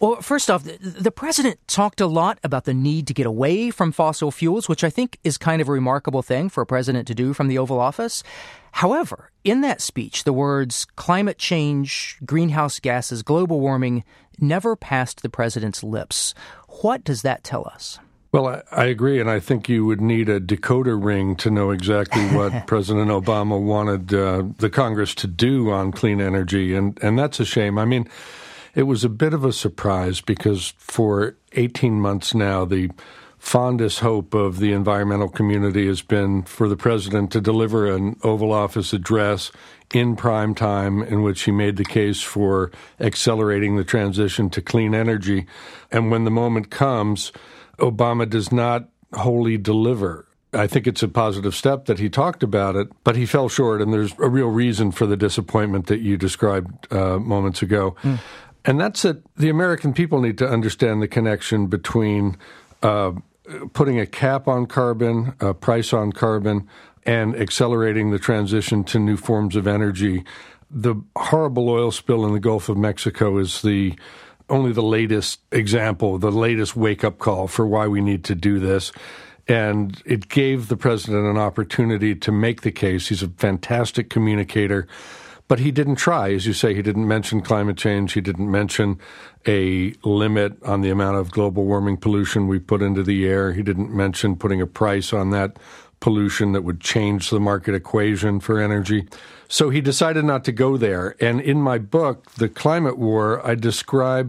Well, first off, the president talked a lot about the need to get away from fossil fuels, which I think is kind of a remarkable thing for a president to do from the Oval Office. However, in that speech, the words climate change, greenhouse gases, global warming never passed the president's lips. What does that tell us? Well, I agree, and I think you would need a decoder ring to know exactly what President Obama wanted the Congress to do on clean energy, and that's a shame. I mean, it was a bit of a surprise because for 18 months now, the fondest hope of the environmental community has been for the president to deliver an Oval Office address in prime time in which he made the case for accelerating the transition to clean energy. And when the moment comes, Obama does not wholly deliver. I think it's a positive step that he talked about it, but he fell short, and there's a real reason for the disappointment that you described moments ago. And that's that the American people need to understand the connection between putting a cap on carbon, a price on carbon, and accelerating the transition to new forms of energy. The horrible oil spill in the Gulf of Mexico is only the latest example, the latest wake-up call for why we need to do this. And it gave the president an opportunity to make the case. He's a fantastic communicator. But he didn't try. As you say, he didn't mention climate change. He didn't mention a limit on the amount of global warming pollution we put into the air. He didn't mention putting a price on that pollution that would change the market equation for energy. So he decided not to go there. And in my book, The Climate War, I describe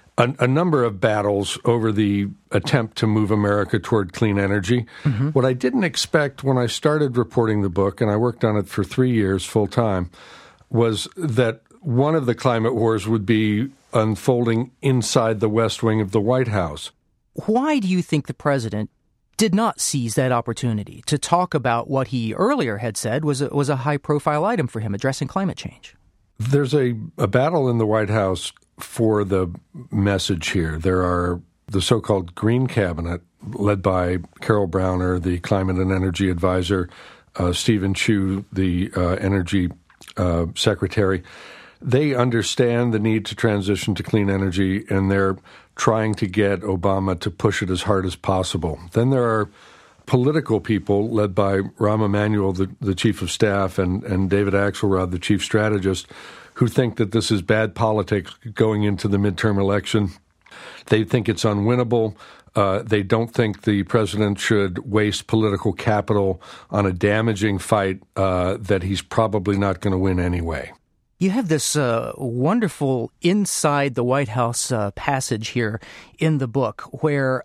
a number of battles over the attempt to move America toward clean energy. Mm-hmm. What I didn't expect when I started reporting the book, and I worked on it for 3 years full time, was that one of the climate wars would be unfolding inside the West Wing of the White House. Why do you think the president did not seize that opportunity to talk about what he earlier had said was a high-profile item for him, addressing climate change? There's a battle in the White House for the message here. There are the so-called Green Cabinet, led by Carol Browner, the climate and energy advisor, Stephen Chu, the energy secretary. They understand the need to transition to clean energy, and they're trying to get Obama to push it as hard as possible. Then there are political people led by Rahm Emanuel, the chief of staff, and David Axelrod, the chief strategist, who think that this is bad politics going into the midterm election. They think it's unwinnable. They don't think the president should waste political capital on a damaging fight that he's probably not going to win anyway. You have this wonderful inside the White House passage here in the book where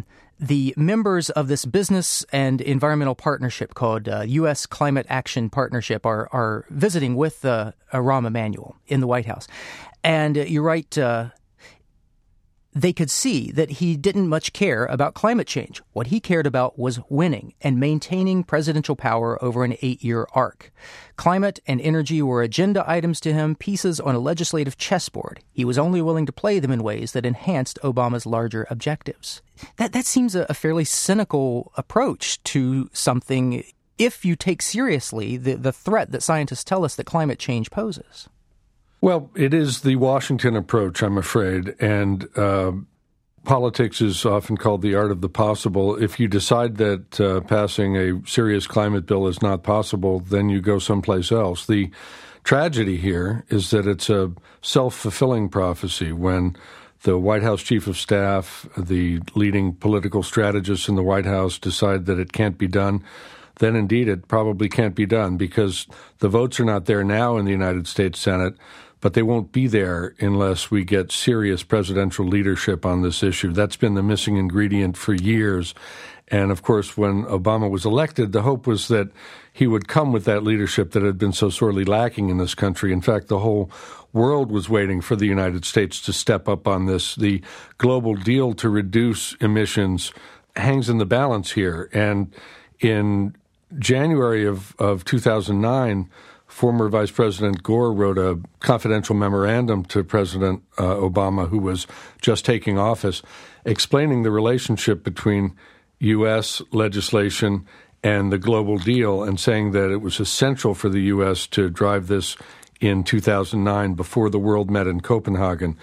the members of this business and environmental partnership called U.S. Climate Action Partnership are visiting with Rahm Emanuel in the White House. And you write, they could see that he didn't much care about climate change. What he cared about was winning and maintaining presidential power over an 8-year arc. Climate and energy were agenda items to him, pieces on a legislative chessboard. He was only willing to play them in ways that enhanced Obama's larger objectives. That seems a fairly cynical approach to something if you take seriously the threat that scientists tell us that climate change poses. Well, it is the Washington approach, I'm afraid, and politics is often called the art of the possible. If you decide that passing a serious climate bill is not possible, then you go someplace else. The tragedy here is that it's a self-fulfilling prophecy. When the White House chief of staff, the leading political strategists in the White House decide that it can't be done, then indeed it probably can't be done because the votes are not there now in the United States Senate, but they won't be there unless we get serious presidential leadership on this issue. That's been the missing ingredient for years. And, of course, when Obama was elected, the hope was that he would come with that leadership that had been so sorely lacking in this country. In fact, the whole world was waiting for the United States to step up on this. The global deal to reduce emissions hangs in the balance here. And in January of 2009, former Vice President Gore wrote a confidential memorandum to President Obama, who was just taking office, explaining the relationship between U.S. legislation and the global deal and saying that it was essential for the U.S. to drive this in 2009 before the world met in Copenhagen.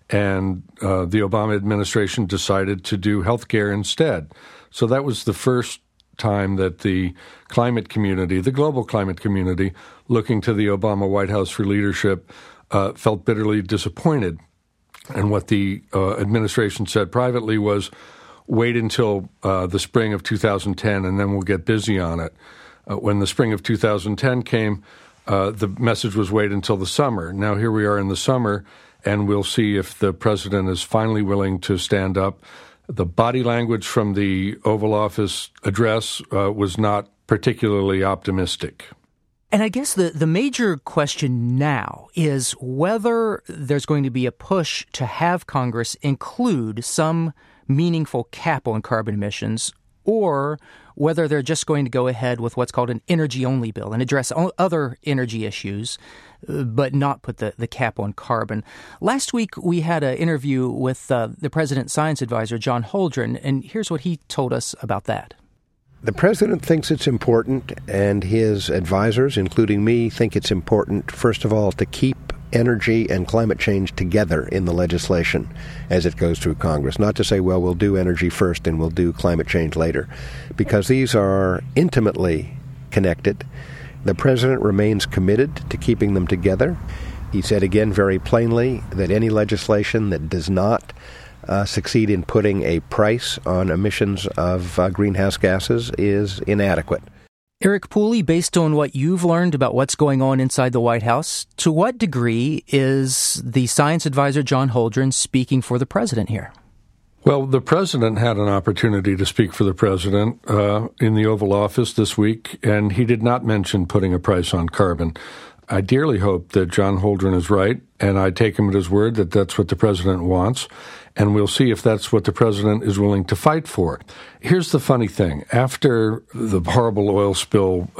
and the Obama administration decided to do health care instead. So that was the first time that the climate community, the global climate community, looking to the Obama White House for leadership, felt bitterly disappointed. And what the administration said privately was, wait until the spring of 2010, and then we'll get busy on it. When the spring of 2010 came, the message was wait until the summer. Now here we are in the summer, and we'll see if the president is finally willing to stand up. The body language from the Oval Office address was not particularly optimistic. And I guess the major question now is whether there's going to be a push to have Congress include some meaningful cap on carbon emissions, or whether they're just going to go ahead with what's called an energy-only bill and address other energy issues, but not put the cap on carbon. Last week, we had an interview with the President's science advisor, John Holdren, and here's what he told us about that. The president thinks it's important, and his advisors, including me, think it's important, first of all, to keep energy and climate change together in the legislation as it goes through Congress. Not to say, well, we'll do energy first and we'll do climate change later, because these are intimately connected. The president remains committed to keeping them together. He said again very plainly that any legislation that does not succeed in putting a price on emissions of greenhouse gases is inadequate. Eric Pooley, based on what you've learned about what's going on inside the White House, to what degree is the science advisor John Holdren speaking for the president here? Well, the president had an opportunity to speak for the president in the Oval Office this week, and he did not mention putting a price on carbon. I dearly hope that John Holdren is right, and I take him at his word that that's what the president wants, and we'll see if that's what the president is willing to fight for. Here's the funny thing. After the horrible oil spill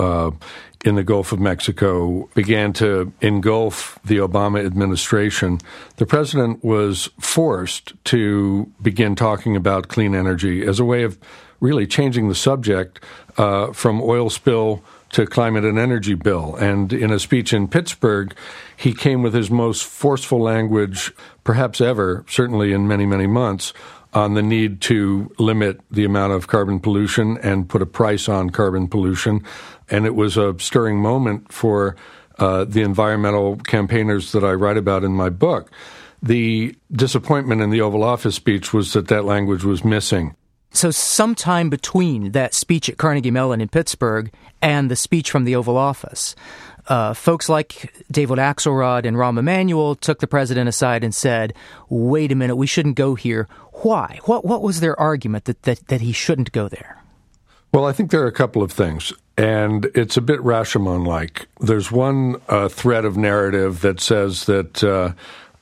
in the Gulf of Mexico began to engulf the Obama administration, the president was forced to begin talking about clean energy as a way of really changing the subject from oil spill to climate and energy bill. And in a speech in Pittsburgh, he came with his most forceful language perhaps ever, certainly in many, many months, on the need to limit the amount of carbon pollution and put a price on carbon pollution. And it was a stirring moment for the environmental campaigners that I write about in my book. The disappointment in the Oval Office speech was that that language was missing. So sometime between that speech at Carnegie Mellon in Pittsburgh and the speech from the Oval Office, folks like David Axelrod and Rahm Emanuel took the president aside and said, wait a minute, we shouldn't go here. Why? What was their argument that he shouldn't go there? Well, I think there are a couple of things, and it's a bit Rashomon-like. There's one thread of narrative that says that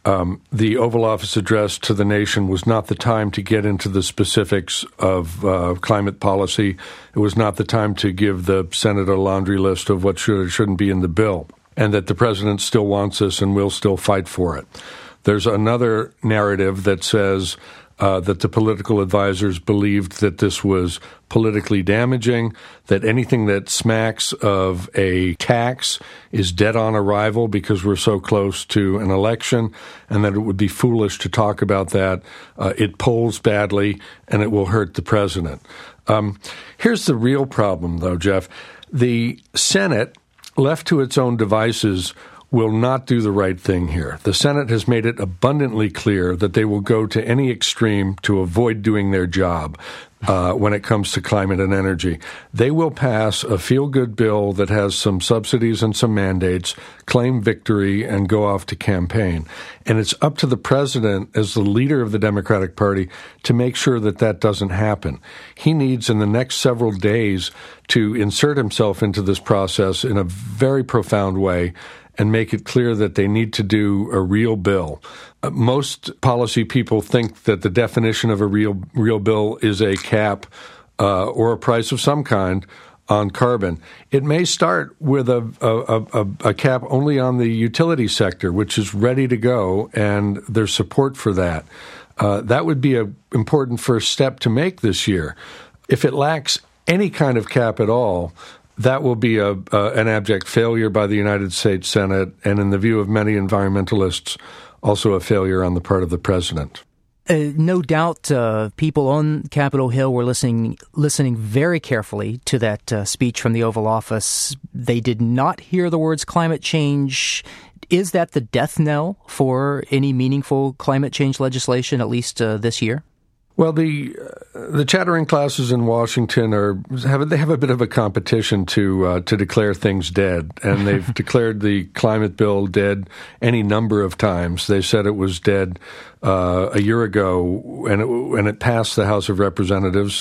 the Oval Office address to the nation was not the time to get into the specifics of climate policy. It was not the time to give the Senate a laundry list of what should or shouldn't be in the bill, and that the president still wants this and will still fight for it. There's another narrative that says that the political advisors believed that this was politically damaging, that anything that smacks of a tax is dead on arrival because we're so close to an election, and that it would be foolish to talk about that. It polls badly, and it will hurt the president. Here's the real problem, though, Jeff. The Senate, left to its own devices, will not do the right thing here. The Senate has made it abundantly clear that they will go to any extreme to avoid doing their job when it comes to climate and energy. They will pass a feel-good bill that has some subsidies and some mandates, claim victory, and go off to campaign. And it's up to the president, as the leader of the Democratic Party, to make sure that that doesn't happen. He needs, in the next several days, to insert himself into this process in a very profound way and make it clear that they need to do a real bill. Most policy people think that the definition of a real bill is a cap or a price of some kind on carbon. It may start with a cap only on the utility sector, which is ready to go, and there's support for that. That would be an important first step to make this year. If it lacks any kind of cap at all, that will be an abject failure by the United States Senate, and in the view of many environmentalists, also a failure on the part of the president. No doubt people on Capitol Hill were listening very carefully to that speech from the Oval Office. They did not hear the words climate change. Is that the death knell for any meaningful climate change legislation, at least this year? Well, the chattering classes in Washington have a bit of a competition to declare things dead, and they've declared the climate bill dead any number of times. They said it was dead a year ago, and it passed the House of Representatives,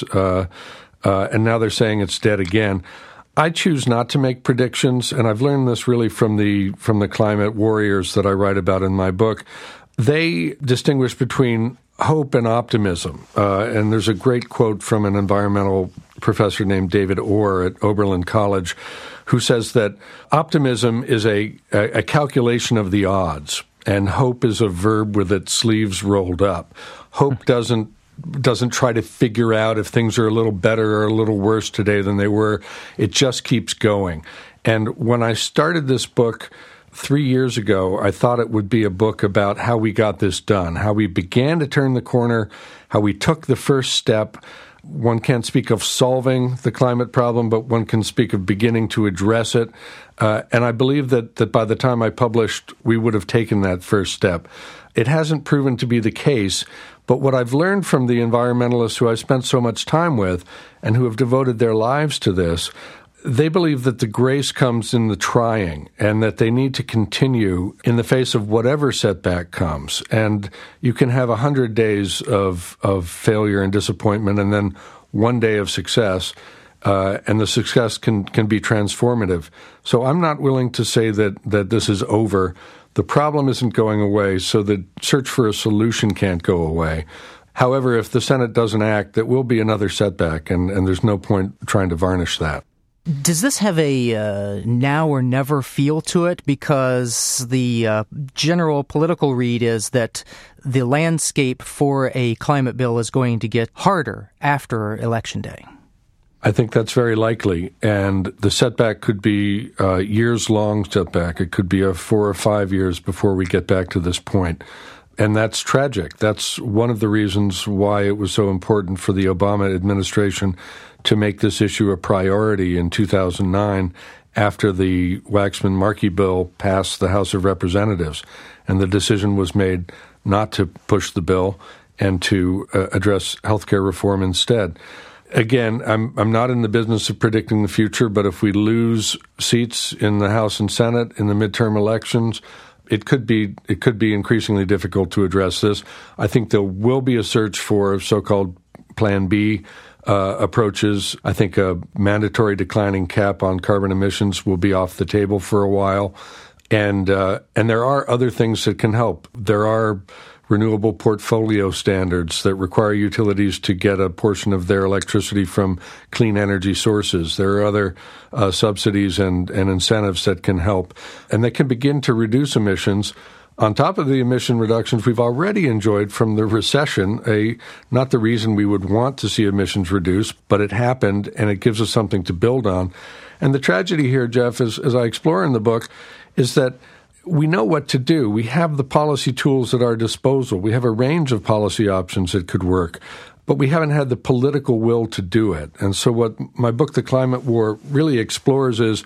and now they're saying it's dead again. I choose not to make predictions, and I've learned this really from the climate warriors that I write about in my book. They distinguish between hope and optimism. And there's a great quote from an environmental professor named David Orr at Oberlin College who says that optimism is a calculation of the odds, and hope is a verb with its sleeves rolled up. Hope doesn't try to figure out if things are a little better or a little worse today than they were. It just keeps going. And when I started this book 3 years ago, I thought it would be a book about how we got this done, how we began to turn the corner, how we took the first step. One can't speak of solving the climate problem, but one can speak of beginning to address it. And I believe that by the time I published, we would have taken that first step. It hasn't proven to be the case, but what I've learned from the environmentalists who I spent so much time with and who have devoted their lives to this, they believe that the grace comes in the trying and that they need to continue in the face of whatever setback comes. And you can have 100 days of failure and disappointment and then one day of success, and the success can be transformative. So I'm not willing to say that this is over. The problem isn't going away, so the search for a solution can't go away. However, if the Senate doesn't act, there will be another setback, and there's no point trying to varnish that. Does this have a now or never feel to it? Because the general political read is that the landscape for a climate bill is going to get harder after Election Day. I think that's very likely, and the setback could be a years-long setback. It could be 4 or 5 years before we get back to this point. And that's tragic. That's one of the reasons why it was so important for the Obama administration to make this issue a priority in 2009 after the Waxman-Markey bill passed the House of Representatives. And the decision was made not to push the bill and to address healthcare reform instead. Again, I'm not in the business of predicting the future, but if we lose seats in the House and Senate in the midterm elections, it could be increasingly difficult to address this. I think there will be a search for so-called Plan B approaches. I think a mandatory declining cap on carbon emissions will be off the table for a while, and there are other things that can help. There are renewable portfolio standards that require utilities to get a portion of their electricity from clean energy sources. There are other subsidies and incentives that can help, and they can begin to reduce emissions on top of the emission reductions we've already enjoyed from the recession. Not the reason we would want to see emissions reduced, but it happened, and it gives us something to build on. And the tragedy here, Jeff, as I explore in the book, is that we know what to do. We have the policy tools at our disposal. We have a range of policy options that could work, but we haven't had the political will to do it. And so what my book, The Climate War, really explores is,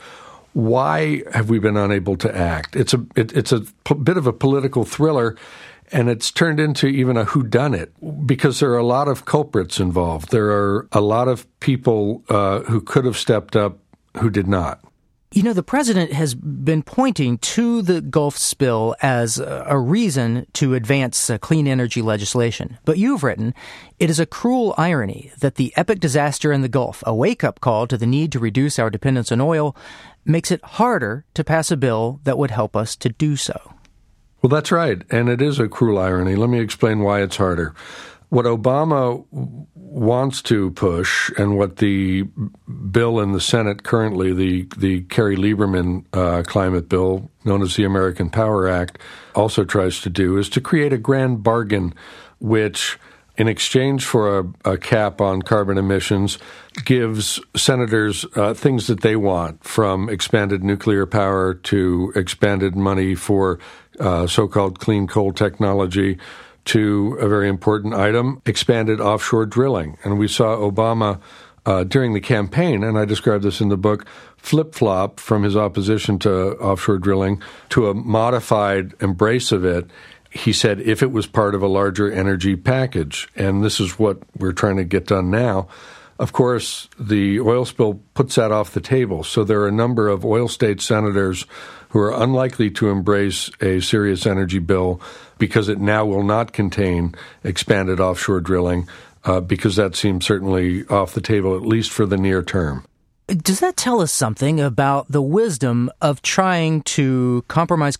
why have we been unable to act? It's a bit of a political thriller, and it's turned into even a whodunit because there are a lot of culprits involved. There are a lot of people who could have stepped up who did not. You know, the president has been pointing to the Gulf spill as a reason to advance clean energy legislation. But you've written, it is a cruel irony that the epic disaster in the Gulf, a wake-up call to the need to reduce our dependence on oil, makes it harder to pass a bill that would help us to do so. Well, that's right, and it is a cruel irony. Let me explain why it's harder. What Obama wants to push, and what the bill in the Senate currently, the Kerry Lieberman climate bill, known as the American Power Act, also tries to do, is to create a grand bargain which, in exchange for a cap on carbon emissions, gives senators things that they want, from expanded nuclear power to expanded money for so-called clean coal technology, to a very important item, expanded offshore drilling. And we saw Obama during the campaign, and I described this in the book, flip-flop from his opposition to offshore drilling to a modified embrace of it. He said if it was part of a larger energy package, and this is what we're trying to get done now. Of course, the oil spill puts that off the table. So there are a number of oil state senators who are unlikely to embrace a serious energy bill because it now will not contain expanded offshore drilling, because that seems certainly off the table, at least for the near term. Does that tell us something about the wisdom of trying to compromise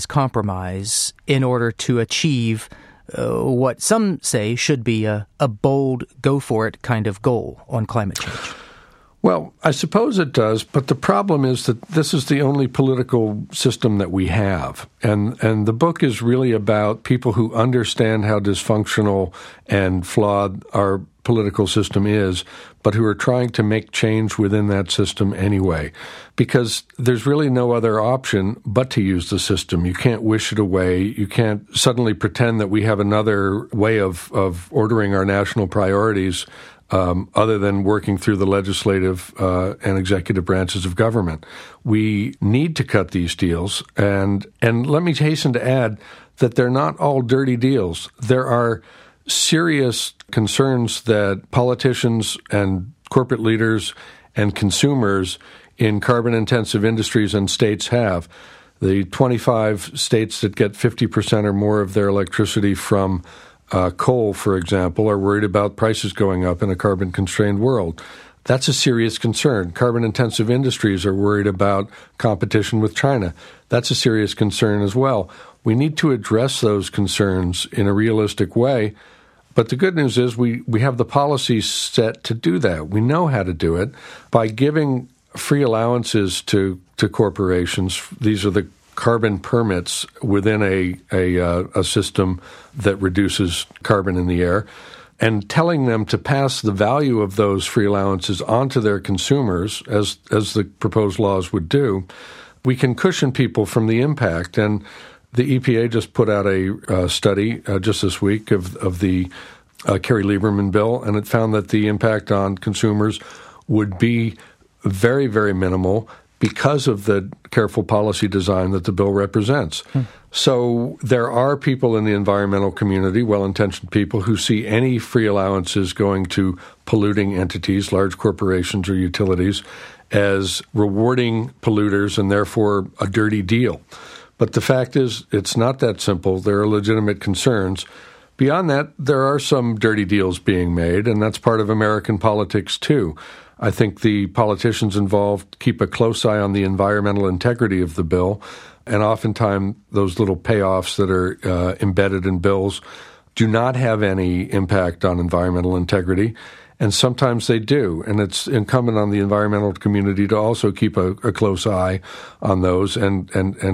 in order to achieve what some say should be a bold, go-for-it kind of goal on climate change? Well, I suppose it does, but the problem is that this is the only political system that we have. And the book is really about people who understand how dysfunctional and flawed our political system is, but who are trying to make change within that system anyway. Because there's really no other option but to use the system. You can't wish it away. You can't suddenly pretend that we have another way of ordering our national priorities other than working through the legislative and executive branches of government. We need to cut these deals. And let me hasten to add that they're not all dirty deals. There are serious concerns that politicians and corporate leaders and consumers in carbon-intensive industries and states have. The 25 states that get 50% or more of their electricity from coal, for example, are worried about prices going up in a carbon-constrained world. That's a serious concern. Carbon-intensive industries are worried about competition with China. That's a serious concern as well. We need to address those concerns in a realistic way. But the good news is we have the policies set to do that. We know how to do it by giving free allowances to corporations. These are the carbon permits within a system that reduces carbon in the air, and telling them to pass the value of those free allowances onto their consumers, as the proposed laws would do. We can cushion people from the impact. And the EPA just put out a study just this week of the Kerry Lieberman bill, and it found that the impact on consumers would be very, very minimal because of the careful policy design that the bill represents. So there are people in the environmental community, well-intentioned people, who see any free allowances going to polluting entities, large corporations or utilities, as rewarding polluters and therefore a dirty deal. But the fact is, it's not that simple. There are legitimate concerns. Beyond that, there are some dirty deals being made, and that's part of American politics too. I think the politicians involved keep a close eye on the environmental integrity of the bill, and oftentimes those little payoffs that are embedded in bills do not have any impact on environmental integrity, and sometimes they do. And it's incumbent on the environmental community to also keep a close eye on those and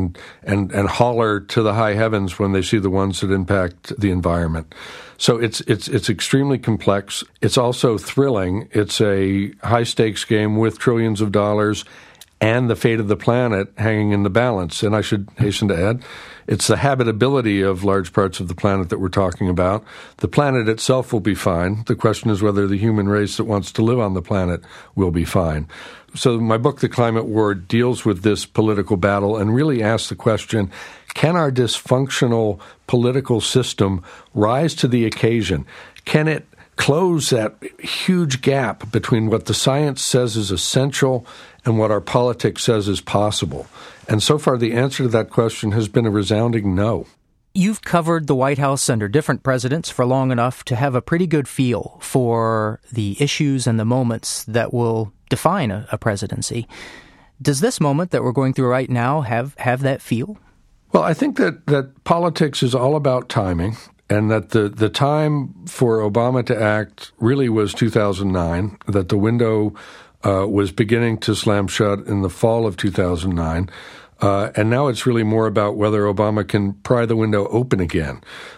holler to the high heavens when they see the ones that impact the environment. So it's extremely complex. It's also thrilling. It's a high-stakes game with trillions of dollars and the fate of the planet hanging in the balance. And I should hasten to add, it's the habitability of large parts of the planet that we're talking about. The planet itself will be fine. The question is whether the human race that wants to live on the planet will be fine. So my book, The Climate War, deals with this political battle and really asks the question, can our dysfunctional political system rise to the occasion? Can it close that huge gap between what the science says is essential and what our politics says is possible? And so far, the answer to that question has been a resounding no. You've covered the White House under different presidents for long enough to have a pretty good feel for the issues and the moments that will define a presidency. Does this moment that we're going through right now have that feel? Well, I think that politics is all about timing, and that the time for Obama to act really was 2009, that the window was beginning to slam shut in the fall of 2009. And now it's really more about whether Obama can pry the window open again.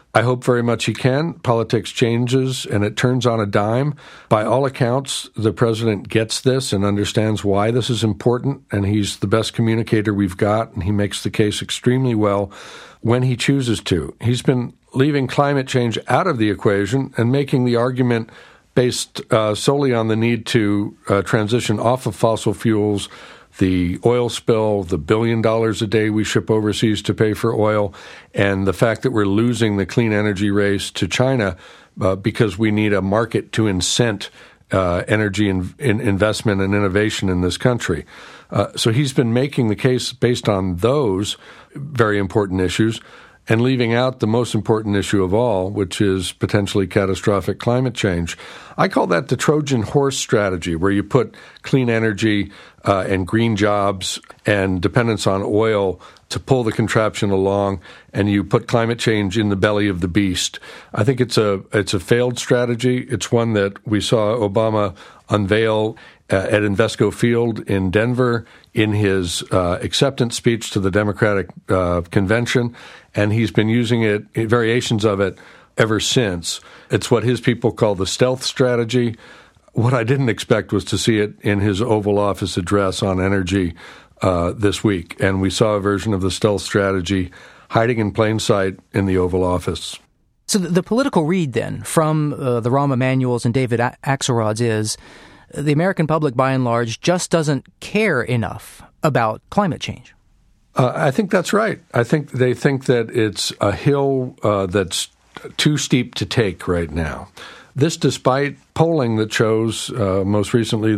I hope very much he can. Politics changes, and it turns on a dime. By all accounts, the president gets this and understands why this is important, and he's the best communicator we've got, and he makes the case extremely well when he chooses to. He's been leaving climate change out of the equation and making the argument based solely on the need to transition off of fossil fuels, the oil spill, the $1 billion a day we ship overseas to pay for oil, and the fact that we're losing the clean energy race to China because we need a market to incent energy investment and innovation in this country. So he's been making the case based on those very important issues and leaving out the most important issue of all, which is potentially catastrophic climate change. I call that the Trojan horse strategy, where you put clean energy and green jobs and dependence on oil to pull the contraption along, and you put climate change in the belly of the beast. I think it's a failed strategy. It's one that we saw Obama unveil at Invesco Field in Denver in his acceptance speech to the Democratic convention, and he's been using it, variations of it, ever since. It's what his people call the stealth strategy. What I didn't expect was to see it in his Oval Office address on energy this week, and we saw a version of the stealth strategy hiding in plain sight in the Oval Office. So the political read, then, from the Rahm Emanuels and David Axelrods is the American public, by and large, just doesn't care enough about climate change. I think that's right. I think they think that it's a hill that's too steep to take right now. This despite polling that shows, most recently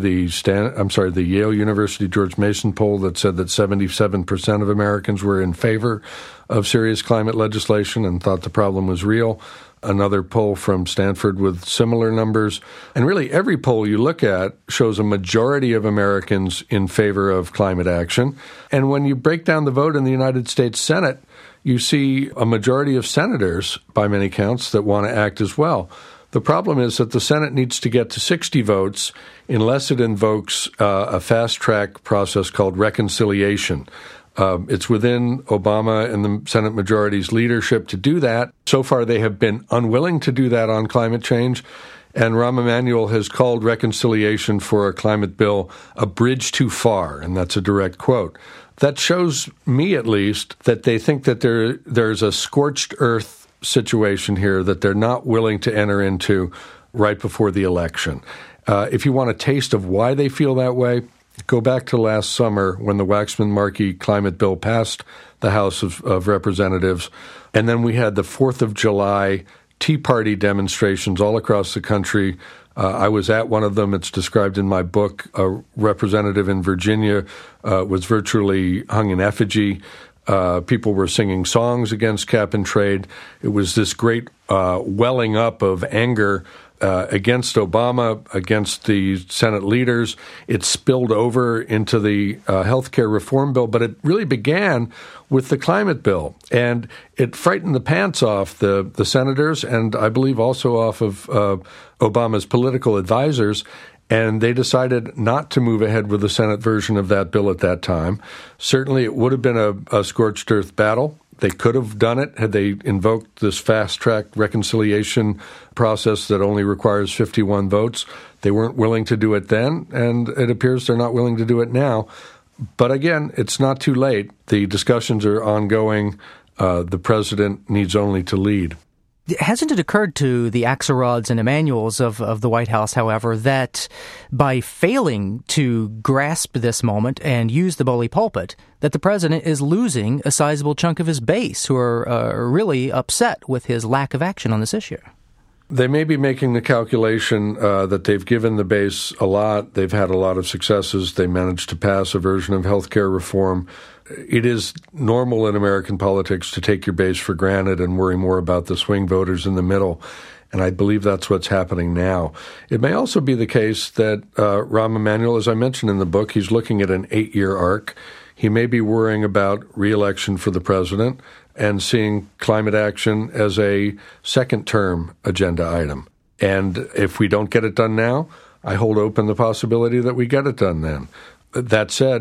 the Yale University George Mason poll that said that 77% of Americans were in favor of serious climate legislation and thought the problem was real. Another poll from Stanford with similar numbers. And really every poll you look at shows a majority of Americans in favor of climate action. And when you break down the vote in the United States Senate, you see a majority of senators, by many counts, that want to act as well. The problem is that the Senate needs to get to 60 votes unless it invokes a fast-track process called reconciliation. It's within Obama and the Senate majority's leadership to do that. So far, they have been unwilling to do that on climate change. And Rahm Emanuel has called reconciliation for a climate bill a bridge too far, and that's a direct quote. That shows me, at least, that they think that there's a scorched earth situation here that they're not willing to enter into right before the election. If you want a taste of why they feel that way, go back to last summer when the Waxman-Markey climate bill passed the House of Representatives, and then we had the 4th of July Tea Party demonstrations all across the country. I was at one of them. It's described in my book. A representative in Virginia was virtually hung in effigy. People were singing songs against cap and trade. It was this great welling up of anger against Obama, against the Senate leaders. It spilled over into the health care reform bill, but it really began with the climate bill. And it frightened the pants off the senators and I believe also off of Obama's political advisors. And they decided not to move ahead with the Senate version of that bill at that time. Certainly it would have been a scorched earth battle. They could have done it had they invoked this fast-track reconciliation process that only requires 51 votes. They weren't willing to do it then, and it appears they're not willing to do it now. But again, it's not too late. The discussions are ongoing. The president needs only to lead. Hasn't it occurred to the Axelrods and Emanuels of the White House, however, that by failing to grasp this moment and use the bully pulpit, that the president is losing a sizable chunk of his base who are really upset with his lack of action on this issue? They may be making the calculation that they've given the base a lot. They've had a lot of successes. They managed to pass a version of health care reform. It is normal in American politics to take your base for granted and worry more about the swing voters in the middle. And I believe that's what's happening now. It may also be the case that Rahm Emanuel, as I mentioned in the book, he's looking at an 8-year arc. He may be worrying about re-election for the president and seeing climate action as a second-term agenda item. And if we don't get it done now, I hold open the possibility that we get it done then. That said,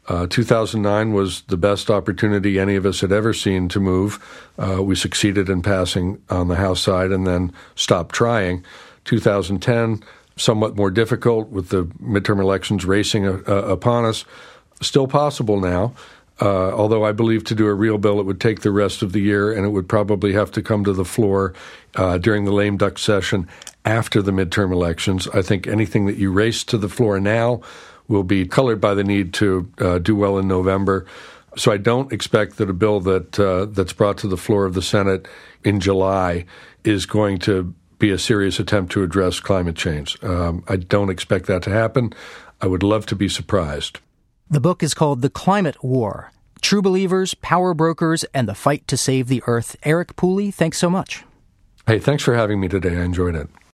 2009 was the best opportunity any of us had ever seen to move. We succeeded in passing on the House side and then stopped trying. 2010, somewhat more difficult with the midterm elections racing upon us. Still possible now, although I believe to do a real bill it would take the rest of the year, and it would probably have to come to the floor during the lame duck session after the midterm elections. I think anything that you race to the floor now will be colored by the need to do well in November. So I don't expect that a bill that's brought to the floor of the Senate in July is going to be a serious attempt to address climate change. I don't expect that to happen. I would love to be surprised. The book is called The Climate War: True Believers, Power Brokers, and the Fight to Save the Earth. Eric Pooley, thanks so much. Hey, thanks for having me today. I enjoyed it.